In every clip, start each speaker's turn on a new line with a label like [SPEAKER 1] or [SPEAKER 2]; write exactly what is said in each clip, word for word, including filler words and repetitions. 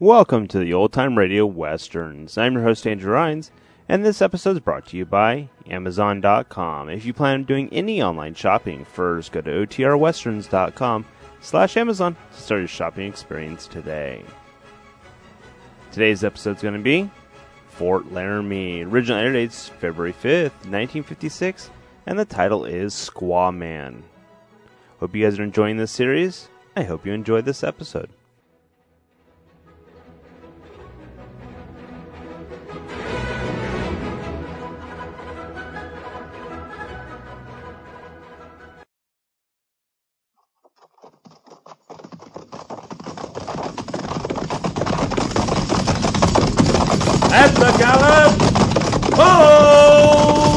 [SPEAKER 1] Welcome to the Old Time Radio Westerns. I'm your host, Andrew Rhines, and this episode is brought to you by Amazon dot com. If you plan on doing any online shopping, first go to O T R westerns dot com slash Amazon to start your shopping experience today. Today's episode is going to be Fort Laramie. Original air dates February fifth, nineteen fifty-six, and the title is Squaw Man. Hope you guys are enjoying this series. I hope you enjoyed this episode.
[SPEAKER 2] At the gallop! Oh!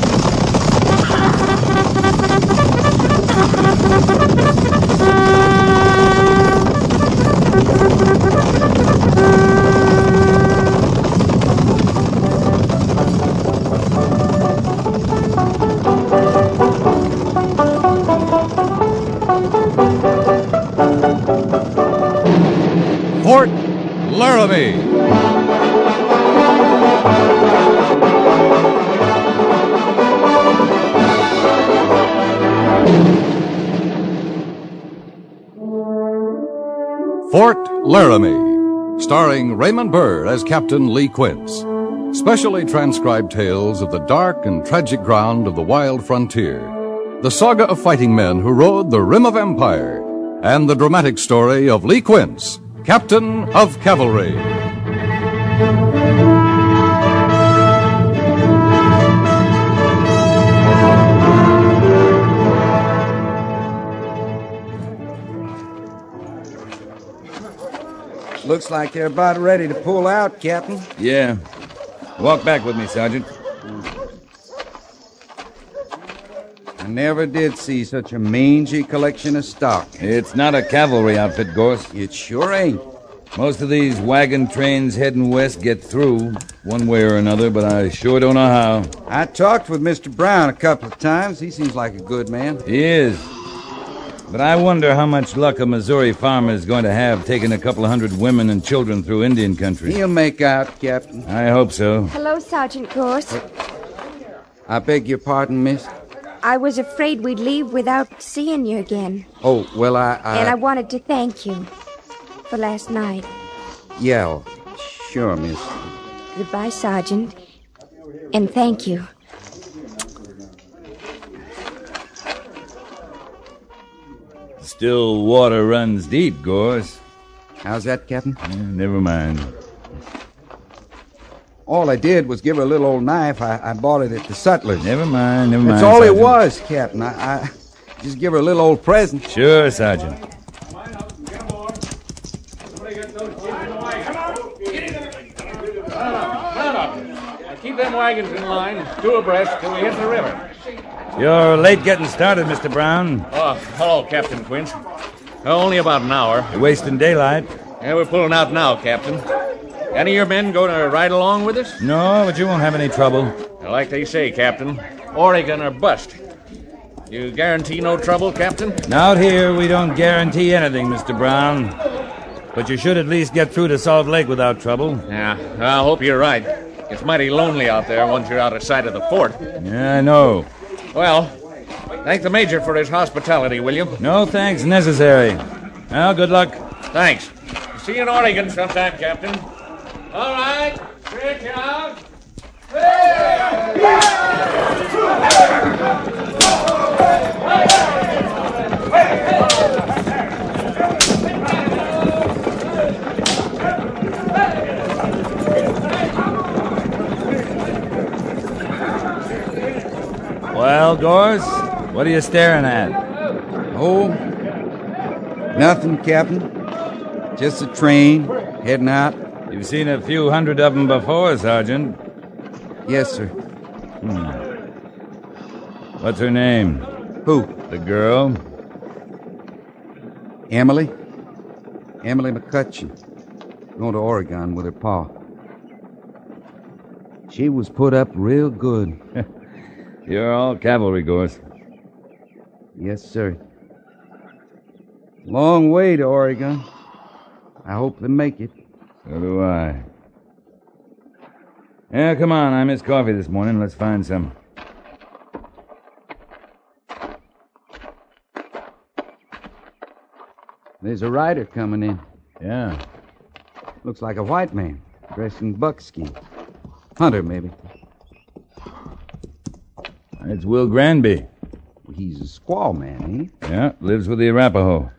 [SPEAKER 2] Fort Laramie. Fort Laramie, starring Raymond Burr as Captain Lee Quince. Specially transcribed tales of the dark and tragic ground of the wild frontier, the saga of fighting men who rode the rim of empire, and the dramatic story of Lee Quince, Captain of Cavalry.
[SPEAKER 3] Looks like they're about ready to pull out, Captain.
[SPEAKER 4] Yeah. Walk back with me, Sergeant.
[SPEAKER 3] I never did see such a mangy collection of stock.
[SPEAKER 4] It's not a cavalry outfit, Gorse.
[SPEAKER 3] It sure ain't.
[SPEAKER 4] Most of these wagon trains heading west get through, one way or another, but I sure don't know how.
[SPEAKER 3] I talked with Mister Brown a couple of times. He seems like a good man.
[SPEAKER 4] He is. But I wonder how much luck a Missouri farmer is going to have taking a couple of hundred women and children through Indian country.
[SPEAKER 3] He'll make out, Captain.
[SPEAKER 4] I hope so.
[SPEAKER 5] Hello, Sergeant Gorse.
[SPEAKER 3] I beg your pardon, miss?
[SPEAKER 5] I was afraid we'd leave without seeing you again.
[SPEAKER 3] Oh, well, I... I...
[SPEAKER 5] And I wanted to thank you for last night.
[SPEAKER 3] Yeah, oh, sure, miss.
[SPEAKER 5] Goodbye, Sergeant. And thank you.
[SPEAKER 4] Still water runs deep, Gorse.
[SPEAKER 3] How's that, Captain?
[SPEAKER 4] Yeah, never mind.
[SPEAKER 3] All I did was give her a little old knife. I, I bought it at the Sutler's.
[SPEAKER 4] Never mind, never
[SPEAKER 3] That's
[SPEAKER 4] mind,
[SPEAKER 3] all
[SPEAKER 4] Sergeant.
[SPEAKER 3] it was, Captain. I, I just give her a little old present.
[SPEAKER 4] Sure, Sergeant.
[SPEAKER 2] Keep them wagons in line, two abreast, till we hit the river.
[SPEAKER 4] You're late getting started, Mister Brown.
[SPEAKER 2] Oh, hello, Captain Quince. Only about an hour.
[SPEAKER 4] You're wasting daylight.
[SPEAKER 2] Yeah, we're pulling out now, Captain. Any of your men going to ride along with us?
[SPEAKER 4] No, but you won't have any trouble.
[SPEAKER 2] Like they say, Captain, Oregon or bust. You guarantee no trouble, Captain?
[SPEAKER 4] Out here, we don't guarantee anything, Mister Brown. But you should at least get through to Salt Lake without trouble.
[SPEAKER 2] Yeah, I hope you're right. It's mighty lonely out there once you're out of sight of the fort.
[SPEAKER 4] Yeah, I know.
[SPEAKER 2] Well, thank the Major for his hospitality, will you?
[SPEAKER 4] No thanks necessary. Well, good luck.
[SPEAKER 2] Thanks. See you in Oregon sometime, Captain. All right, stretch out.
[SPEAKER 4] Well, Gorse, what are you staring at?
[SPEAKER 3] Oh, nothing, Captain. Just a train heading out.
[SPEAKER 4] You've seen a few hundred of them before, Sergeant.
[SPEAKER 3] Yes, sir.
[SPEAKER 4] Hmm. What's her name?
[SPEAKER 3] Who?
[SPEAKER 4] The girl?
[SPEAKER 3] Emily. Emily McCutcheon. Going to Oregon with her pa. She was put up real good.
[SPEAKER 4] You're all cavalry, Gorse.
[SPEAKER 3] Yes, sir. Long way to Oregon. I hope they make it.
[SPEAKER 4] So do I. Yeah, come on. I missed coffee this morning. Let's find some.
[SPEAKER 3] There's a rider coming in.
[SPEAKER 4] Yeah.
[SPEAKER 3] Looks like a white man, dressed in buckskin. Hunter, maybe.
[SPEAKER 4] It's Will Granby.
[SPEAKER 3] He's a squaw man, ain't he?
[SPEAKER 4] Yeah, lives with the Arapaho.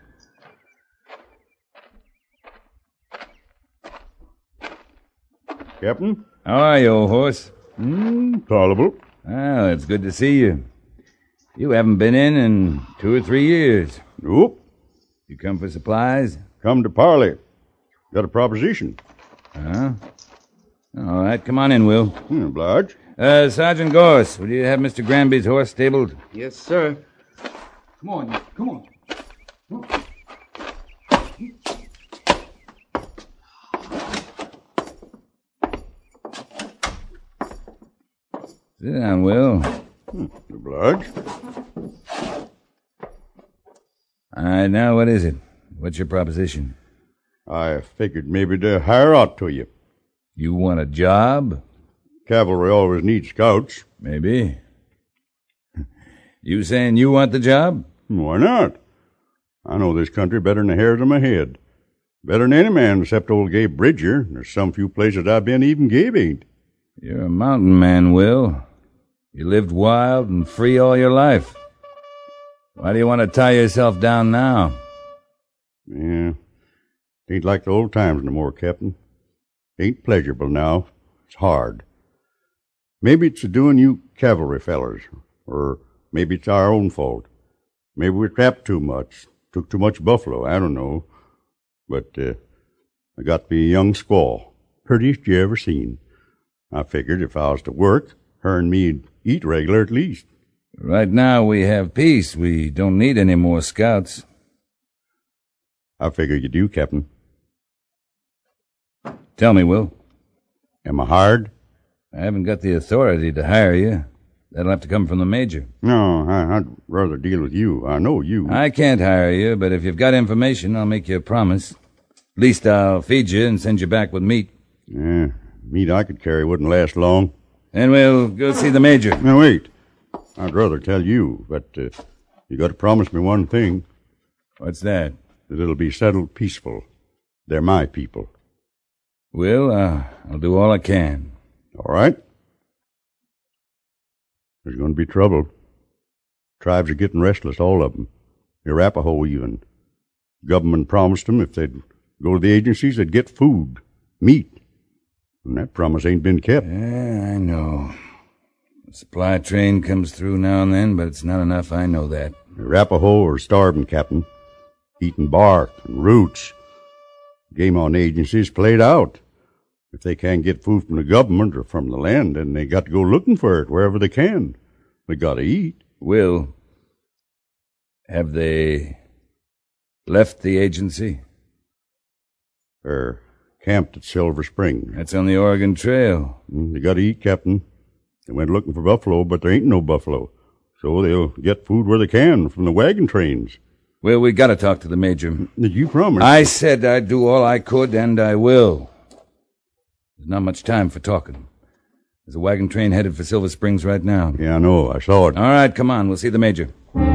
[SPEAKER 6] Captain?
[SPEAKER 4] How are you, old horse?
[SPEAKER 6] Hmm, tolerable.
[SPEAKER 4] Well, it's good to see you. You haven't been in in two or three years.
[SPEAKER 6] Nope.
[SPEAKER 4] You come for supplies?
[SPEAKER 6] Come to parley. Got a proposition.
[SPEAKER 4] Huh? All right, come on in, Will.
[SPEAKER 6] Hmm, oblige.
[SPEAKER 4] Uh, Sergeant Gorse, will you have Mister Granby's horse stabled?
[SPEAKER 3] Yes, sir. Come on, come on. Come on.
[SPEAKER 4] Sit down, Will.
[SPEAKER 6] Hmm, oblige.
[SPEAKER 4] All right, now what is it? What's your proposition?
[SPEAKER 6] I figured maybe to hire out to you.
[SPEAKER 4] You want a job?
[SPEAKER 6] Cavalry always needs scouts.
[SPEAKER 4] Maybe. You saying you want the job?
[SPEAKER 6] Why not? I know this country better than the hairs on my head. Better than any man except old Gabe Bridger. There's some few places I've been even Gabe ain't.
[SPEAKER 4] You're a mountain man, Will. You lived wild and free all your life. Why do you want to tie yourself down now?
[SPEAKER 6] Yeah. Ain't like the old times no more, Captain. Ain't pleasurable now. It's hard. Maybe it's a doing you cavalry fellers, or maybe it's our own fault. Maybe we trapped too much, took too much buffalo, I don't know. But uh, I got to be a young squaw, prettiest you ever seen. I figured if I was to work, her and me'd eat regular at least.
[SPEAKER 4] Right now we have peace. We don't need any more scouts.
[SPEAKER 6] I figure you do, Captain.
[SPEAKER 4] Tell me, Will.
[SPEAKER 6] Am I hired?
[SPEAKER 4] I haven't got the authority to hire you. That'll have to come from the major.
[SPEAKER 6] No, I, I'd rather deal with you. I know you.
[SPEAKER 4] I can't hire you, but if you've got information, I'll make you a promise. At least I'll feed you and send you back with meat.
[SPEAKER 6] Yeah, meat I could carry wouldn't last long.
[SPEAKER 4] And we'll go see the major.
[SPEAKER 6] Now, wait. I'd rather tell you, but uh, you got to promise me one thing.
[SPEAKER 4] What's that?
[SPEAKER 6] That it'll be settled peaceful. They're my people.
[SPEAKER 4] Will, uh, I'll do all I can.
[SPEAKER 6] All right? There's going to be trouble. Tribes are getting restless, all of them. The Arapaho even. Government promised them if they'd go to the agencies, they'd get food, meat. And that promise ain't been kept.
[SPEAKER 4] Yeah, I know. The supply train comes through now and then, but it's not enough, I know that.
[SPEAKER 6] The Arapaho are starving, Captain. Eating bark and roots. Game on agencies played out. If they can't get food from the government or from the land, then they got to go looking for it wherever they can. They got to eat.
[SPEAKER 4] Will, have they left the agency?
[SPEAKER 6] They're camped at Silver Spring.
[SPEAKER 4] That's on the Oregon Trail.
[SPEAKER 6] Mm, They got to eat, Captain. They went looking for buffalo, but there ain't no buffalo. So they'll get food where they can from the wagon trains.
[SPEAKER 4] Well, we gotta talk to the major.
[SPEAKER 6] Did you promise?
[SPEAKER 4] I said I'd do all I could, and I will. There's not much time for talking. There's a wagon train headed for Silver Springs right now.
[SPEAKER 6] Yeah, I know. I saw it.
[SPEAKER 4] All right, come on. We'll see the major.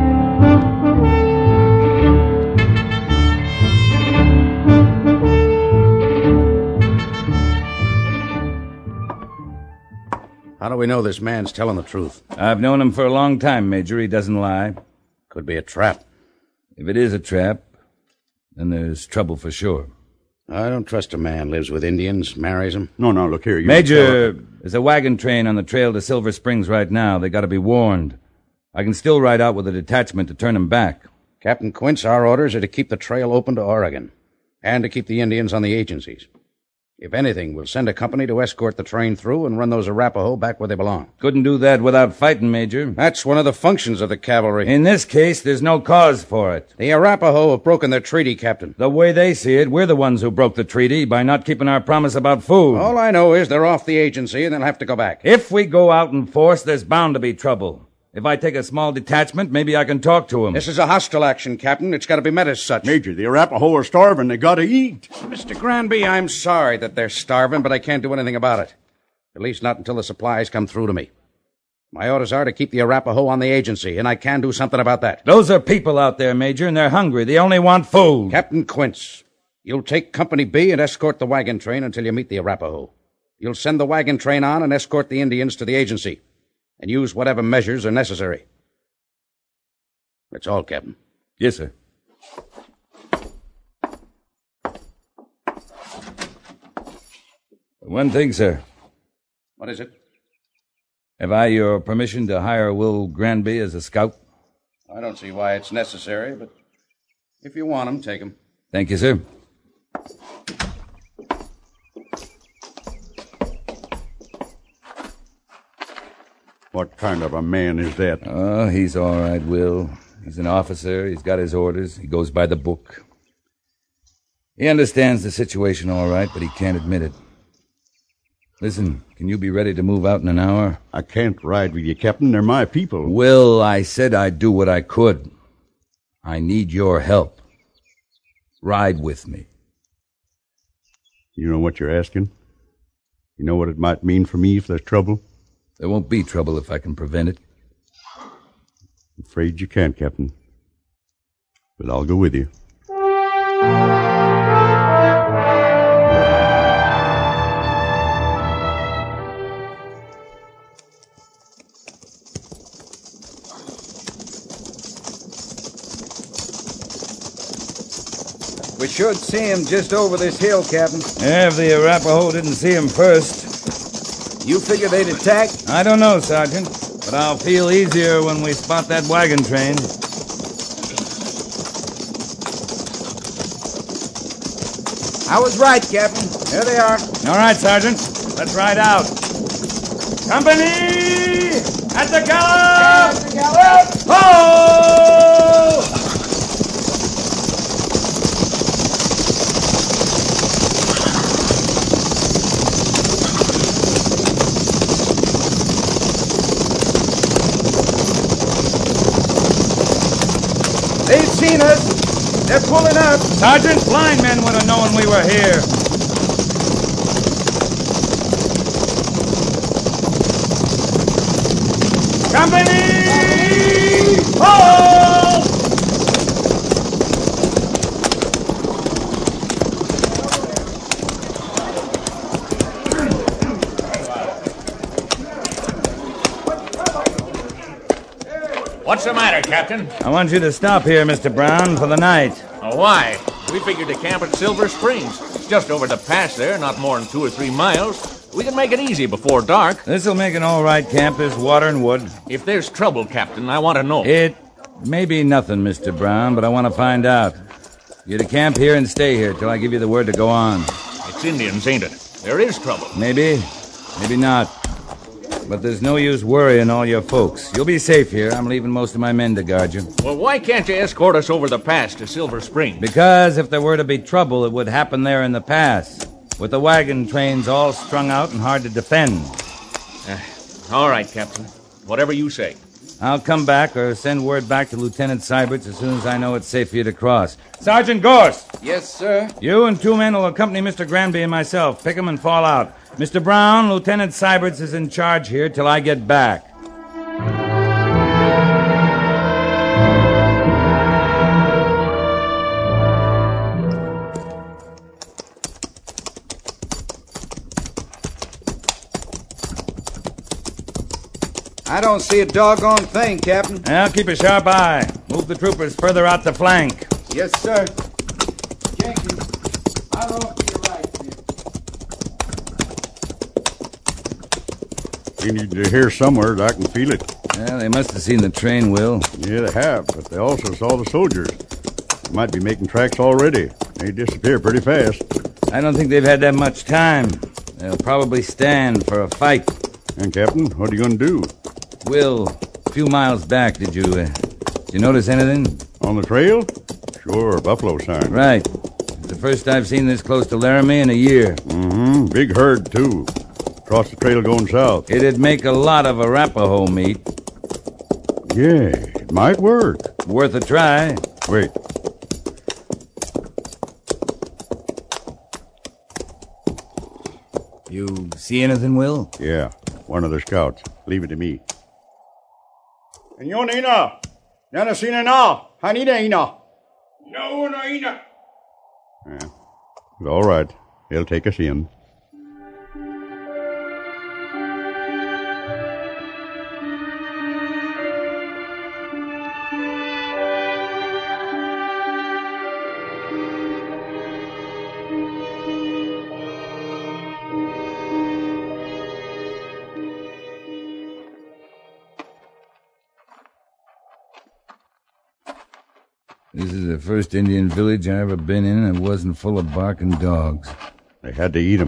[SPEAKER 7] How do we know this man's telling the truth?
[SPEAKER 4] I've known him for a long time, Major. He doesn't lie.
[SPEAKER 7] Could be a trap.
[SPEAKER 4] If it is a trap, then there's trouble for sure.
[SPEAKER 7] I don't trust a man lives with Indians, marries them.
[SPEAKER 6] No, no, look here. You
[SPEAKER 4] Major, there's a wagon train on the trail to Silver Springs right now. They got to be warned. I can still ride out with a detachment to turn them back.
[SPEAKER 7] Captain Quince, our orders are to keep the trail open to Oregon and to keep the Indians on the agencies. If anything, we'll send a company to escort the train through and run those Arapaho back where they belong.
[SPEAKER 4] Couldn't do that without fighting, Major.
[SPEAKER 7] That's one of the functions of the cavalry.
[SPEAKER 4] In this case, there's no cause for it.
[SPEAKER 7] The Arapaho have broken their treaty, Captain.
[SPEAKER 4] The way they see it, we're the ones who broke the treaty by not keeping our promise about food.
[SPEAKER 7] All I know is they're off the agency and they'll have to go back.
[SPEAKER 4] If we go out in force, there's bound to be trouble. If I take a small detachment, maybe I can talk to them.
[SPEAKER 7] This is a hostile action, Captain. It's got to be met as such.
[SPEAKER 6] Major, the Arapaho are starving. They gotta eat.
[SPEAKER 7] Mister Granby, I'm sorry that they're starving, but I can't do anything about it. At least not until the supplies come through to me. My orders are to keep the Arapaho on the agency, and I can do something about that.
[SPEAKER 4] Those are people out there, Major, and they're hungry. They only want food.
[SPEAKER 7] Captain Quince, you'll take Company B and escort the wagon train until you meet the Arapaho. You'll send the wagon train on and escort the Indians to the agency, and use whatever measures are necessary. That's all, Captain.
[SPEAKER 4] Yes, sir. One thing, sir.
[SPEAKER 7] What is it?
[SPEAKER 4] Have I your permission to hire Will Granby as a scout?
[SPEAKER 7] I don't see why it's necessary, but if you want him, take him.
[SPEAKER 4] Thank you, sir.
[SPEAKER 6] What kind of a man is that?
[SPEAKER 4] Oh, he's all right, Will. He's an officer. He's got his orders. He goes by the book. He understands the situation all right, but he can't admit it. Listen, can you be ready to move out in an hour?
[SPEAKER 6] I can't ride with you, Captain. They're my people.
[SPEAKER 4] Will, I said I'd do what I could. I need your help. Ride with me.
[SPEAKER 6] You know what you're asking? You know what it might mean for me if there's trouble?
[SPEAKER 4] There won't be trouble if I can prevent it.
[SPEAKER 6] I'm afraid you can't, Captain. But I'll go with you.
[SPEAKER 3] We should see him just over this hill, Captain.
[SPEAKER 4] Yeah, if the Arapaho didn't see him first.
[SPEAKER 3] You figure they'd attack?
[SPEAKER 4] I don't know, Sergeant, but I'll feel easier when we spot that wagon train.
[SPEAKER 3] I was right, Captain. There they are.
[SPEAKER 4] All right, Sergeant. Let's ride out. Company! At the gallop!
[SPEAKER 3] At the gallop!
[SPEAKER 4] Ho!
[SPEAKER 3] They've seen us. They're pulling up.
[SPEAKER 4] Sergeant, blind men would have known we were here. Company! Hold!
[SPEAKER 8] What's the matter, Captain?
[SPEAKER 4] I want you to stop here, Mister Brown, for the night.
[SPEAKER 8] Oh, why? We figured to camp at Silver Springs. It's just over the pass there, not more than two or three miles. We can make it easy before dark.
[SPEAKER 4] This'll make an all right camp. There's water and wood.
[SPEAKER 8] If there's trouble, Captain, I want to know.
[SPEAKER 4] It may be nothing, Mister Brown, but I want to find out. You're to camp here and stay here till I give you the word to go on.
[SPEAKER 8] It's Indians, ain't it? There is trouble.
[SPEAKER 4] Maybe, maybe not. But there's no use worrying all your folks. You'll be safe here. I'm leaving most of my men to guard you.
[SPEAKER 8] Well, why can't you escort us over the pass to Silver Springs?
[SPEAKER 4] Because if there were to be trouble, it would happen there in the pass, with the wagon trains all strung out and hard to defend.
[SPEAKER 8] Uh, all right, Captain. Whatever you say.
[SPEAKER 4] I'll come back or send word back to Lieutenant Syberts as soon as I know it's safe for you to cross. Sergeant Gorst!
[SPEAKER 3] Yes, sir.
[SPEAKER 4] You and two men will accompany Mister Granby and myself. Pick 'em and fall out. Mister Brown, Lieutenant Syberts is in charge here till I get back.
[SPEAKER 3] I don't see a doggone thing, Captain.
[SPEAKER 4] Now, keep a sharp eye. Move the troopers further out the flank.
[SPEAKER 3] Yes, sir. Jenkins, I'll off to your right, sir.
[SPEAKER 6] You need to hear somewhere that I can feel it.
[SPEAKER 4] Yeah, they must have seen the train, Will.
[SPEAKER 6] Yeah, they have, but they also saw the soldiers. They might be making tracks already. They disappear pretty fast.
[SPEAKER 4] I don't think they've had that much time. They'll probably stand for a fight.
[SPEAKER 6] And, Captain, what are you going to do?
[SPEAKER 4] Will, a few miles back, did you, uh, did you notice anything?
[SPEAKER 6] On the trail? Sure, buffalo sign.
[SPEAKER 4] Right. It's the first I've seen this close to Laramie in a year.
[SPEAKER 6] Mm-hmm. Big herd, too. Across the trail going south.
[SPEAKER 4] It'd make a lot of Arapaho meat.
[SPEAKER 6] Yeah, it might work.
[SPEAKER 4] Worth a try.
[SPEAKER 6] Wait.
[SPEAKER 4] You see anything, Will?
[SPEAKER 6] Yeah, one of the scouts. Leave it to me. Señor Ina! Yana sina na! Hanida Ina! No, no, Ina! Yeah, it's all right. He'll take us in.
[SPEAKER 4] This is the first Indian village I ever been in that wasn't full of barking dogs.
[SPEAKER 6] They had to eat 'em.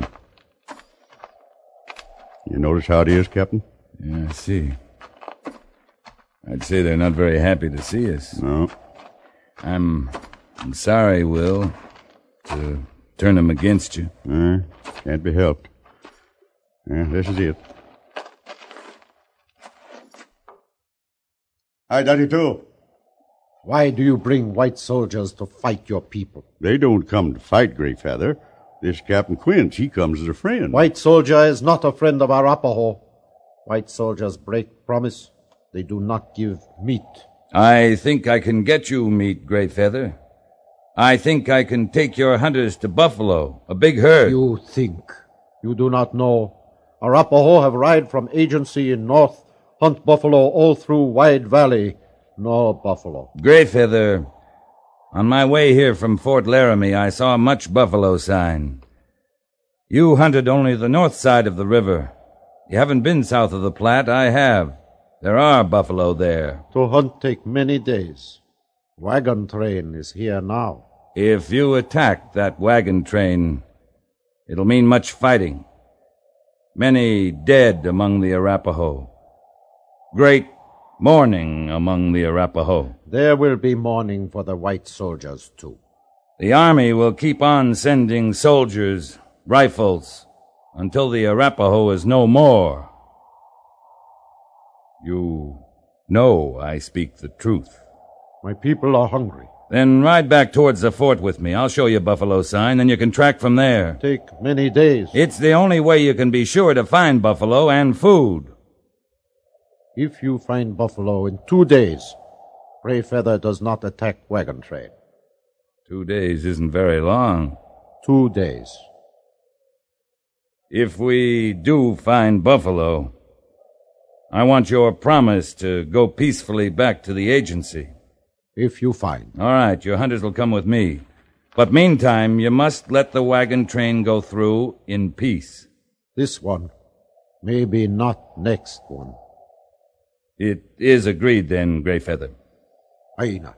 [SPEAKER 6] You notice how it is, Captain?
[SPEAKER 4] Yeah, I see. I'd say they're not very happy to see us.
[SPEAKER 6] No.
[SPEAKER 4] I'm, I'm sorry, Will, to turn them against you.
[SPEAKER 6] Uh, can't be helped. Yeah, this is it. Hi, Daddy too.
[SPEAKER 9] Why do you bring white soldiers to fight your people?
[SPEAKER 6] They don't come to fight, Greyfeather. This Captain Quince, he comes as a friend.
[SPEAKER 9] White soldier is not a friend of Arapaho. White soldiers break promise. They do not give meat.
[SPEAKER 4] I think I can get you meat, Greyfeather. I think I can take your hunters to Buffalo, a big herd.
[SPEAKER 9] You think. You do not know. Arapaho have ride from agency in north, hunt buffalo all through Wide Valley. No buffalo.
[SPEAKER 4] Greyfeather, on my way here from Fort Laramie, I saw a much buffalo sign. You hunted only the north side of the river. You haven't been south of the Platte. I have. There are buffalo there.
[SPEAKER 9] To hunt take many days. Wagon train is here now.
[SPEAKER 4] If you attack that wagon train, it'll mean much fighting. Many dead among the Arapaho. Great mourning among the Arapaho.
[SPEAKER 9] There will be mourning for the white soldiers, too.
[SPEAKER 4] The army will keep on sending soldiers, rifles, until the Arapaho is no more. You know I speak the truth.
[SPEAKER 9] My people are hungry.
[SPEAKER 4] Then ride back towards the fort with me. I'll show you Buffalo sign, then you can track from there.
[SPEAKER 9] Take many days.
[SPEAKER 4] It's the only way you can be sure to find buffalo and food.
[SPEAKER 9] If you find buffalo in two days, Greyfeather does not attack wagon train.
[SPEAKER 4] Two days isn't very long.
[SPEAKER 9] Two days.
[SPEAKER 4] If we do find buffalo, I want your promise to go peacefully back to the agency.
[SPEAKER 9] If you find.
[SPEAKER 4] All right, your hunters will come with me. But meantime, you must let the wagon train go through in peace.
[SPEAKER 9] This one. Maybe not next one.
[SPEAKER 4] It is agreed then, Greyfeather.
[SPEAKER 9] Aina.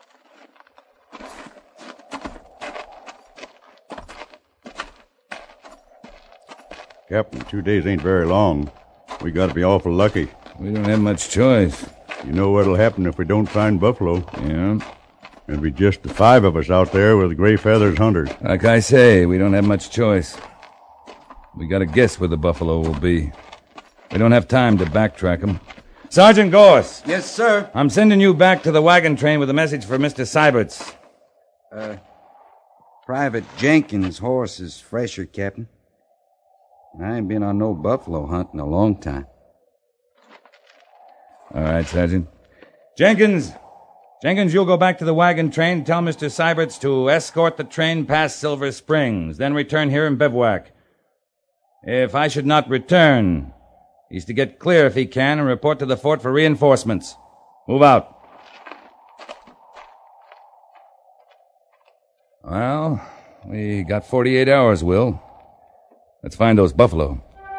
[SPEAKER 6] Captain, two days ain't very long. We gotta be awful lucky.
[SPEAKER 4] We don't have much choice.
[SPEAKER 6] You know what'll happen if we don't find buffalo.
[SPEAKER 4] Yeah?
[SPEAKER 6] It'll be just the five of us out there with Greyfeather's hunters.
[SPEAKER 4] Like I say, we don't have much choice. We gotta guess where the buffalo will be. We don't have time to backtrack them. Sergeant Gorse.
[SPEAKER 3] Yes, sir.
[SPEAKER 4] I'm sending you back to the wagon train with a message for Mister Seiberts.
[SPEAKER 3] Uh, Private Jenkins' horse is fresher, Captain. I ain't been on no buffalo hunt in a long time.
[SPEAKER 4] All right, Sergeant. Jenkins. Jenkins, you'll go back to the wagon train and tell Mister Seiberts to escort the train past Silver Springs, then return here and bivouac. If I should not return, he's to get clear if he can and report to the fort for reinforcements. Move out. Well, we got forty-eight hours, Will. Let's find those buffalo.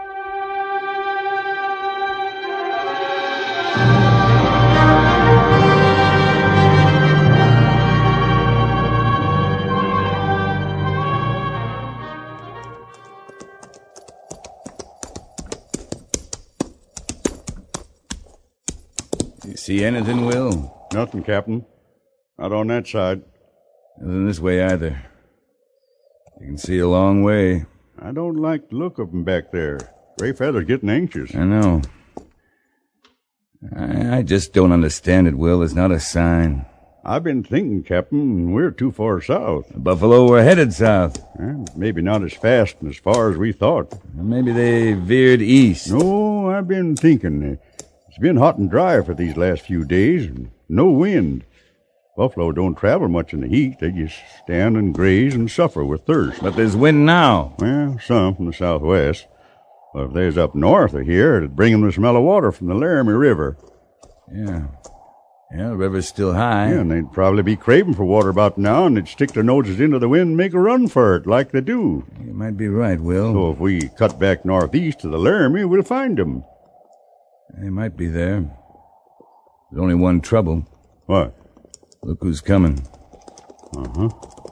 [SPEAKER 4] You see anything, Will?
[SPEAKER 6] Nothing, Captain. Not on that side.
[SPEAKER 4] Nothing this way either. You can see a long way.
[SPEAKER 6] I don't like the look of 'em back there. Greyfeather's getting anxious.
[SPEAKER 4] I know. I, I just don't understand it, Will. It's not a sign.
[SPEAKER 6] I've been thinking, Captain, we're too far south.
[SPEAKER 4] The buffalo were headed south.
[SPEAKER 6] Well, maybe not as fast and as far as we thought.
[SPEAKER 4] Maybe they veered east.
[SPEAKER 6] No, I've been thinking. It's been hot and dry for these last few days, and no wind. Buffalo don't travel much in the heat. They just stand and graze and suffer with thirst.
[SPEAKER 4] But there's wind now.
[SPEAKER 6] Well, some from the southwest. But if there's up north of here, it'd bring them the smell of water from the Laramie River.
[SPEAKER 4] Yeah. Yeah, the river's still high.
[SPEAKER 6] Yeah, and they'd probably be craving for water about now, and they'd stick their noses into the wind and make a run for it, like they do.
[SPEAKER 4] You might be right, Will.
[SPEAKER 6] So if we cut back northeast to the Laramie, we'll find them.
[SPEAKER 4] They might be there. There's only one trouble.
[SPEAKER 6] What?
[SPEAKER 4] Look who's coming.
[SPEAKER 6] Uh-huh.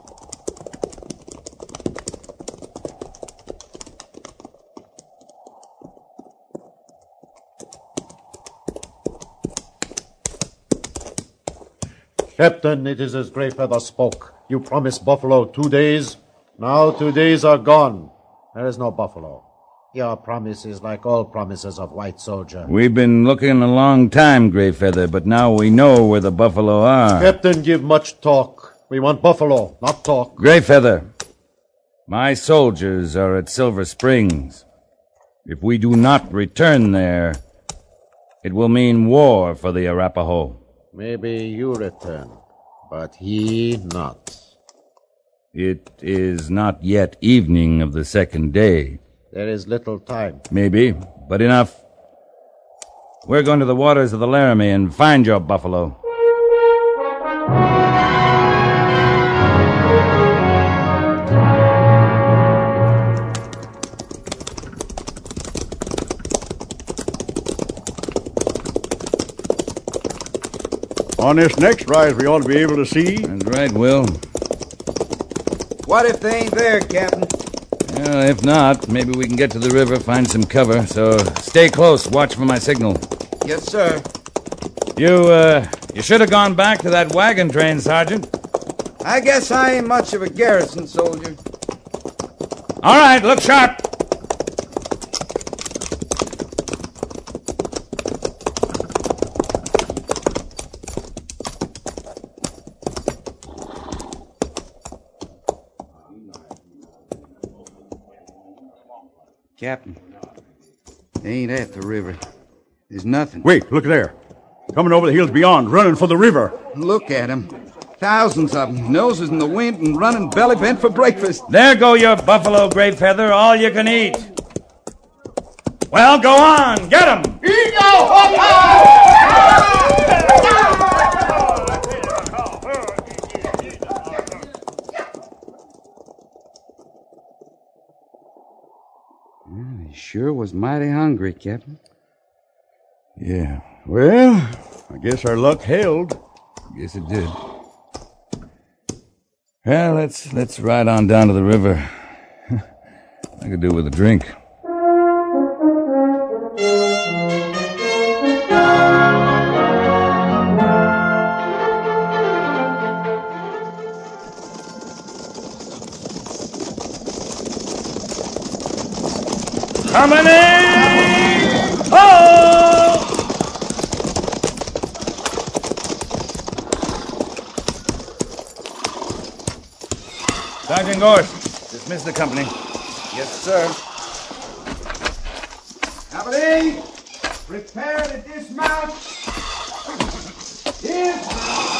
[SPEAKER 9] Captain, it is as Greyfeather spoke. You promised buffalo two days. Now two days are gone. There is no buffalo. Your promise is like all promises of white soldier.
[SPEAKER 4] We've been looking a long time, Greyfeather, but now we know where the buffalo are.
[SPEAKER 9] Captain, give much talk. We want buffalo, not talk.
[SPEAKER 4] Greyfeather, my soldiers are at Silver Springs. If we do not return there, it will mean war for the Arapaho.
[SPEAKER 9] Maybe you return, but he not.
[SPEAKER 4] It is not yet evening of the second day.
[SPEAKER 9] There is little time.
[SPEAKER 4] Maybe, but enough. We're going to the waters of the Laramie and find your buffalo.
[SPEAKER 6] On this next rise, we ought to be able to see.
[SPEAKER 4] That's right, Will.
[SPEAKER 3] What if they ain't there, Captain?
[SPEAKER 4] Well, if not, maybe we can get to the river, find some cover. So stay close. Watch for my signal.
[SPEAKER 3] Yes, sir.
[SPEAKER 4] You, uh, you should have gone back to that wagon train, Sergeant.
[SPEAKER 3] I guess I ain't much of a garrison soldier.
[SPEAKER 4] All right, look sharp.
[SPEAKER 3] Captain, they ain't at the river. There's nothing.
[SPEAKER 6] Wait, look there. Coming over the hills beyond, running for the river.
[SPEAKER 3] Look at 'em. Thousands of 'em, noses in the wind and running belly bent for breakfast.
[SPEAKER 4] There go your buffalo, Greyfeather, all you can eat. Well, go on, get 'em.
[SPEAKER 3] They sure was mighty hungry, Captain.
[SPEAKER 6] Yeah. Well, I guess our luck held.
[SPEAKER 4] Guess it did. Well, let's let's ride on down to the river. I could do with a drink. Coming in! Oh! Sergeant Gorse, dismiss the company.
[SPEAKER 3] Yes, sir. Cavalry, prepare to dismount. Dismount.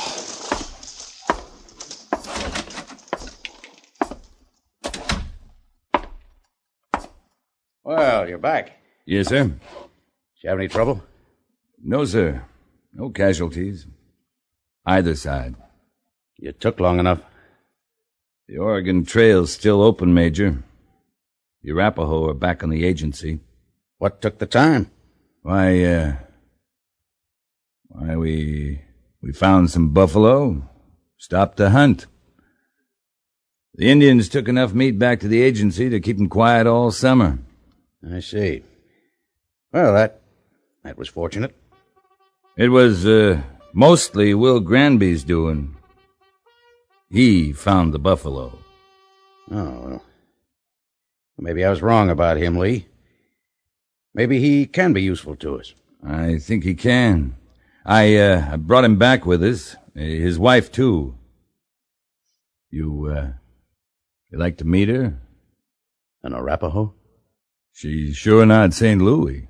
[SPEAKER 7] Well, you're back.
[SPEAKER 4] Yes, sir.
[SPEAKER 7] Did you have any trouble?
[SPEAKER 4] No, sir. No casualties. Either side.
[SPEAKER 7] You took long enough.
[SPEAKER 4] The Oregon Trail's still open, Major. The Arapaho are back on the agency.
[SPEAKER 7] What took the time?
[SPEAKER 4] Why, uh... Why, we... We found some buffalo. Stopped the hunt. The Indians took enough meat back to the agency to keep them quiet all summer.
[SPEAKER 7] I see. Well, that... that was fortunate.
[SPEAKER 4] It was, uh... mostly Will Granby's doing. He found the buffalo.
[SPEAKER 7] Oh, well. Maybe I was wrong about him, Lee. Maybe he can be useful to us.
[SPEAKER 4] I think he can. I, uh, I brought him back with us. His wife, too. You, uh, you like to meet her?
[SPEAKER 7] An Arapaho?
[SPEAKER 4] She's sure not Saint Louis.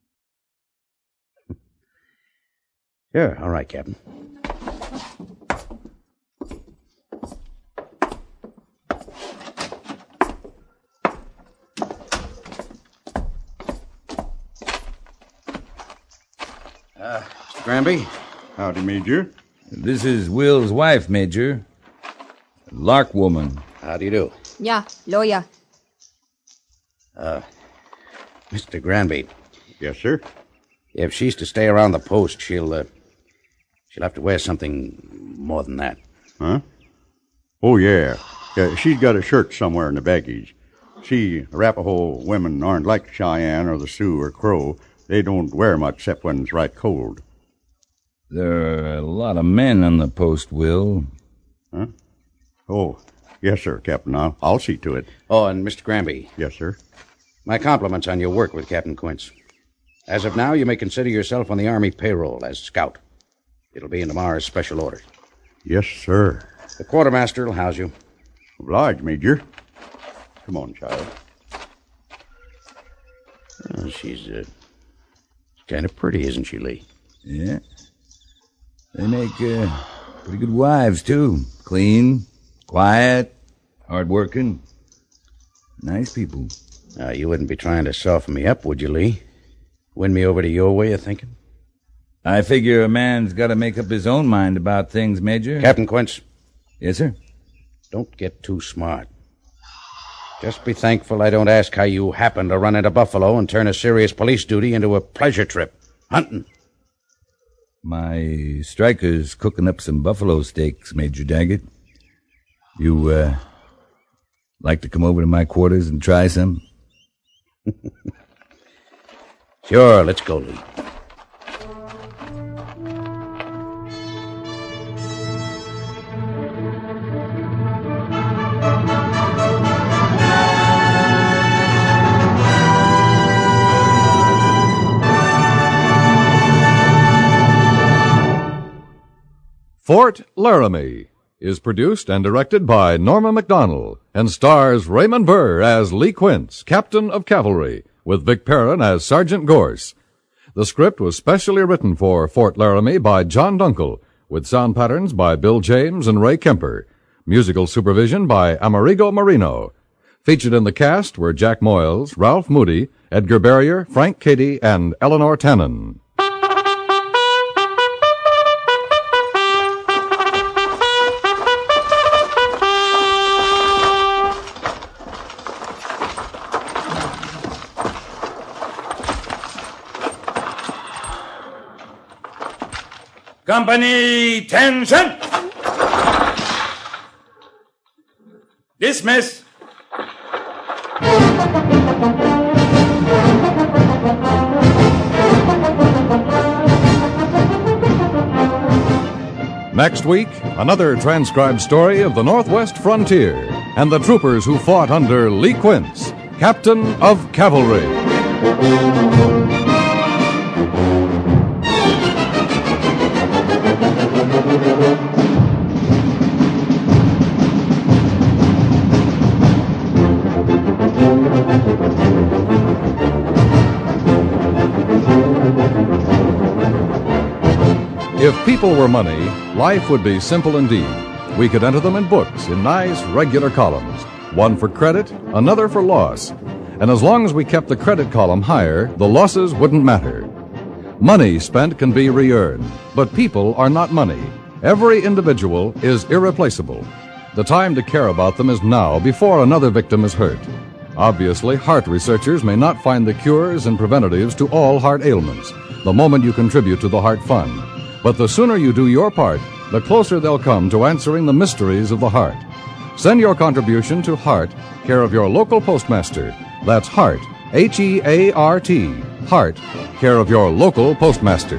[SPEAKER 7] Sure, all right, Captain. Uh, Mister Granby?
[SPEAKER 6] Howdy, Major.
[SPEAKER 4] This is Will's wife, Major. Lark woman.
[SPEAKER 7] How do you do?
[SPEAKER 5] Yeah, lawyer.
[SPEAKER 7] Uh, Mister Granby.
[SPEAKER 6] Yes, sir.
[SPEAKER 7] If she's to stay around the post, she'll, uh, she'll have to wear something more than that.
[SPEAKER 6] Huh? Oh, yeah. Yeah, she's got a shirt somewhere in the baggage. See, Arapaho women aren't like Cheyenne or the Sioux or Crow. They don't wear much except when it's right cold.
[SPEAKER 4] There are a lot of men on the post, Will.
[SPEAKER 6] Huh? Oh, yes, sir, Captain. I'll, I'll see to it.
[SPEAKER 7] Oh, and Mister Granby.
[SPEAKER 6] Yes, sir.
[SPEAKER 7] My compliments on your work with Captain Quince. As of now, you may consider yourself on the Army payroll as scout. It'll be in tomorrow's special order.
[SPEAKER 6] Yes, sir.
[SPEAKER 7] The quartermaster will house you.
[SPEAKER 6] Obliged, Major. Come on, child.
[SPEAKER 7] Oh, she's uh, kind of pretty, isn't she, Lee?
[SPEAKER 4] Yeah. They make uh, pretty good wives, too. Clean, quiet, hard-working. Nice people.
[SPEAKER 7] Uh, you wouldn't be trying to soften me up, would you, Lee? Win me over to your way of thinking?
[SPEAKER 4] I figure a man's got to make up his own mind about things, Major.
[SPEAKER 7] Captain Quince.
[SPEAKER 4] Yes, sir?
[SPEAKER 7] Don't get too smart. Just be thankful I don't ask how you happen to run into Buffalo and turn a serious police duty into a pleasure trip. Hunting.
[SPEAKER 4] My striker's cooking up some buffalo steaks, Major Daggett. You, uh, like to come over to my quarters and try some?
[SPEAKER 7] Sure, let's go, Lee.
[SPEAKER 2] Fort Laramie is produced and directed by Norma MacDonald and stars Raymond Burr as Lee Quince, Captain of Cavalry, with Vic Perrin as Sergeant Gorse. The script was specially written for Fort Laramie by John Dunkel, with sound patterns by Bill James and Ray Kemper. Musical supervision by Amerigo Marino. Featured in the cast were Jack Moyles, Ralph Moody, Edgar Barrier, Frank Cady, and Eleanor Tannen.
[SPEAKER 4] Company, attention! Dismiss.
[SPEAKER 2] Next week, another transcribed story of the Northwest frontier and the troopers who fought under Lee Quince, Captain of Cavalry. If people were money, life would be simple indeed. We could enter them in books in nice, regular columns, one for credit, another for loss. And as long as we kept the credit column higher, the losses wouldn't matter. Money spent can be re-earned, but people are not money. Every individual is irreplaceable. The time to care about them is now, before another victim is hurt. Obviously, heart researchers may not find the cures and preventatives to all heart ailments the moment you contribute to the Heart Fund. But the sooner you do your part, the closer they'll come to answering the mysteries of the heart. Send your contribution to Heart, care of your local postmaster. That's Heart, H E A R T, Heart, care of your local postmaster.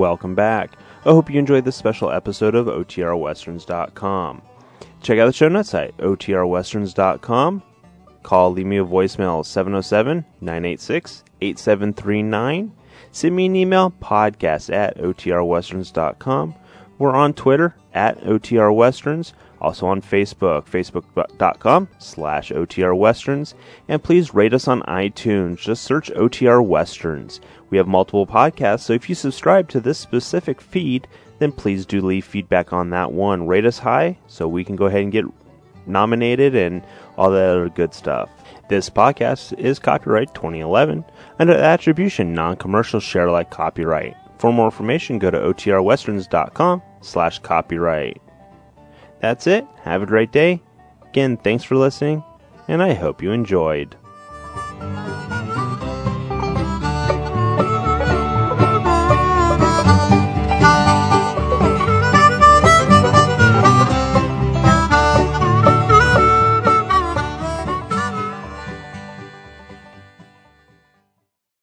[SPEAKER 1] welcome back. I hope you enjoyed this special episode of O T R Westerns dot com. Check out the show notes at O T R Westerns dot com. Call, leave me a voicemail, seven oh seven, nine eight six, eight seven three nine. Send me an email, podcast at O T R Westerns dot com. We're on Twitter, at O T R Westerns. Also on Facebook, facebook.com slash OTR Westerns. And please rate us on iTunes. Just search O T R Westerns. We have multiple podcasts, so if you subscribe to this specific feed, then please do leave feedback on that one. Rate us high so we can go ahead and get nominated and all that other good stuff. This podcast is copyright twenty eleven under the attribution non-commercial share alike copyright. For more information, go to O T R Westerns dot com slash copyright. That's it. Have a great day. Again, thanks for listening, and I hope you enjoyed.